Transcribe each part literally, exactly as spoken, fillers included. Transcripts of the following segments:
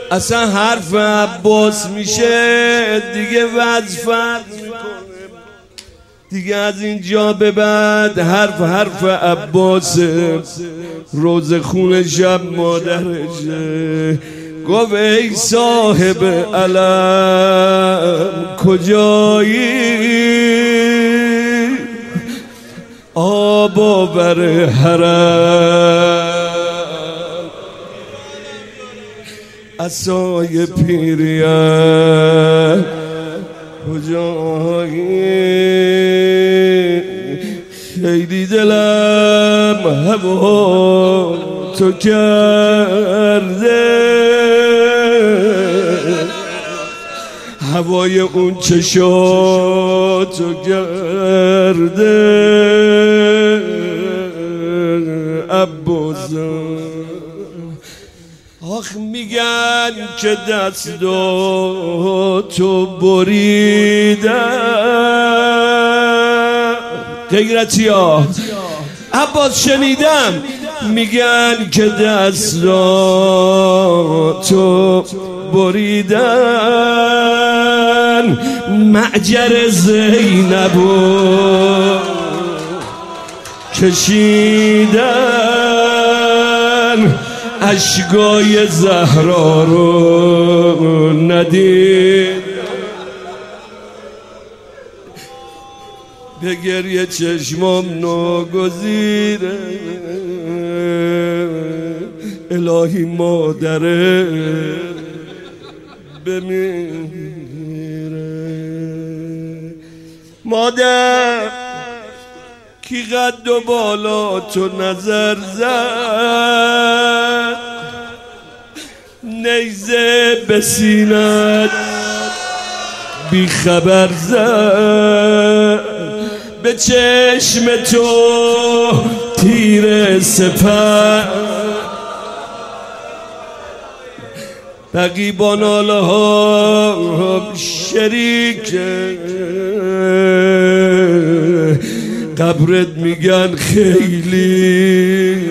اصلا حرف عباس میشه دیگه وضع فرق میکنه دیگه. از اینجا به بعد حرف حرف عباس روز خون شب مادرشه. گفت ای صاحب علم کجایی، آبا بر حرم عصای پیریان کجایی. خیلی دلم هوا تو کرده، هوای اون چشاتو کرده عباسم. آخ میگن که دستاتو بریدن، غیرتی ها عباس شنیدم میگن که دستاتو بریدن، معجر زینبو کشیدن، اشکای زهرا رو ندید، به گریه چشمام ناگزیره. الهی مادره بمیره. مادر کی قد و بالا تو نظر زد، نیزه به سینت بی خبر زد، به چشم تو تیر سپر، بقی ناله ها شریک قبرت میگن خیلی.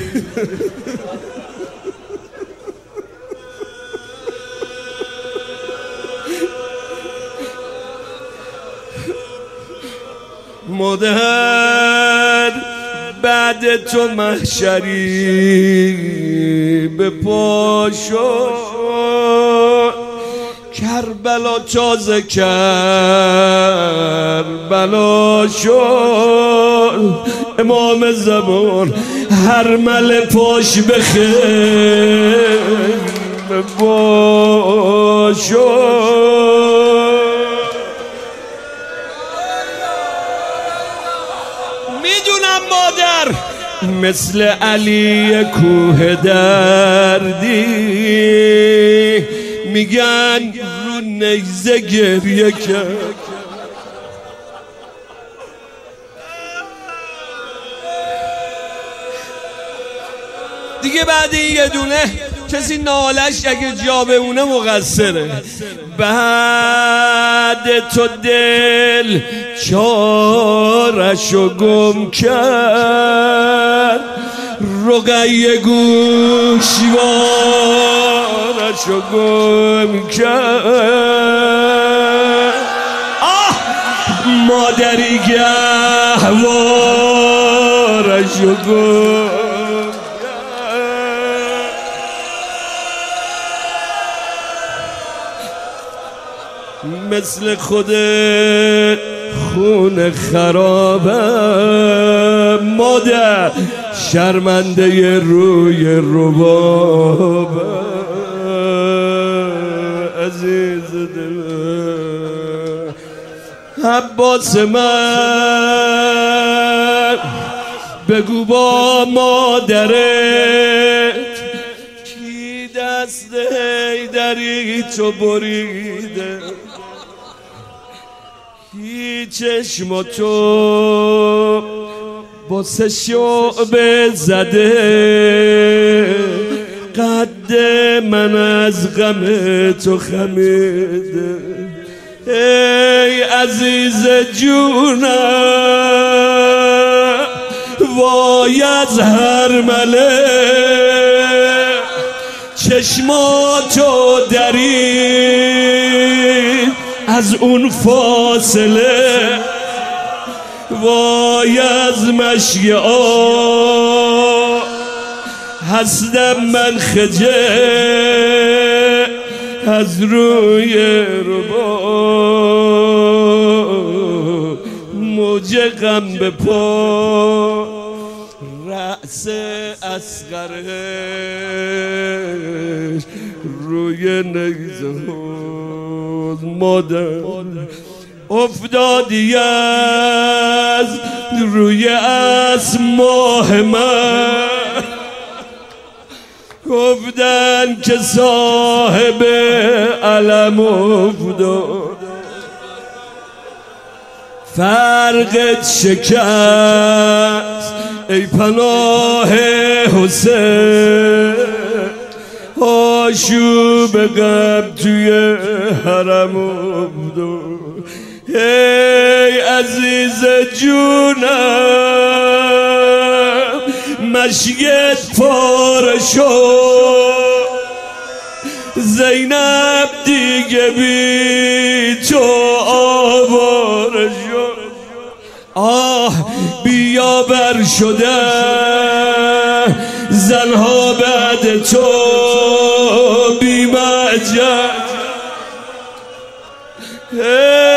مادر بعد تو محشری به پاشو، کربلا تازه کربلا شد، امام زمان هر مل پاش بخیر باشو. میدونم مادر مثل علی کوه دردی، میگن رو نیزه گریه کرد. دیگه بعد این یه دونه کسی نالش اگه جا بمونه مقصره. بعد تو دل چارشو گم کرد، رقیه گوشوارشو گم کرد. آه مادری گهوارشو گم کرد. مثل خود خون خرابم، مادر شرمنده روی ربابم. عزیز دلم عباس من، بگو با مادرت کی دست حیدری تو بریده، کی چشم تو با سه شعبه زده، قد من از غم تو خمیده. ای عزیز جونم وای از هر مله، چشماتو درید از اون فاصله، وای از مشی آه هستم من خجل از روی ربا، موج غم به پا رأس اصغرش روی نیزه مادر افتادی از روی از ماه من، گفتن که صاحب علم افتاد، فرقت شکست ای پناه حسین، آشوب غم توی حرم افتاد. ای عزیز جونم مشیت پاره شد، زینب دیگه بی تو آواره شد. آه بیابر شده زنها بعد تو بی مجد.